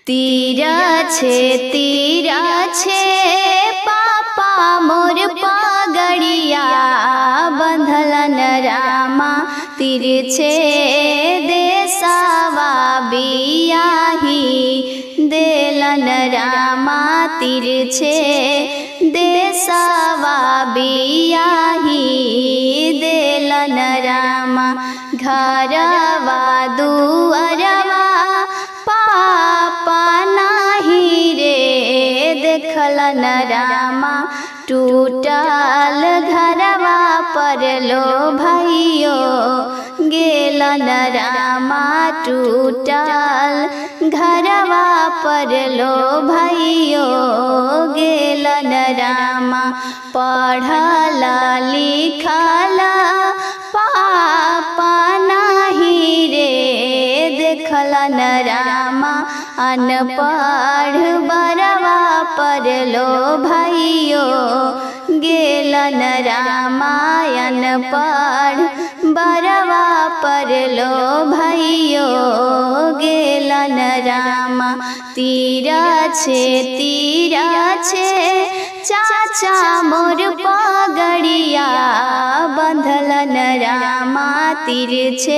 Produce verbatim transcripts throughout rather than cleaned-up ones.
तीरा छे तीरा छे पापा मोर पगड़िया बंधलन रामा तिरछे देसावा बियाही देलन रामा तिरछे देसावा बियाही देलन रामा घरवा दुअरवा पापा नाही रे देखलन रामा टूटल घरवा पर लो भाइयो गेलन रामा टूटल घरवा पर लो भाइयो गेलन रामा पढ़ला लिखला पापा नाही रे देखलन रामा अनपढ़ बरवा पर लो भाइयो गेलन रामा अनपढ़ बरवा पर लो भाइयो गेलन रामा तीरा छे तीरा छे चाचा मोर पगड़िया बंधलन रामा तिरछे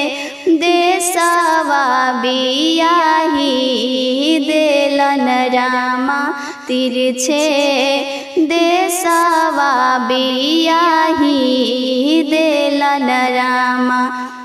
देसावा बियाही देलन रामा तिरछे देसावा बियाही देलन रामा।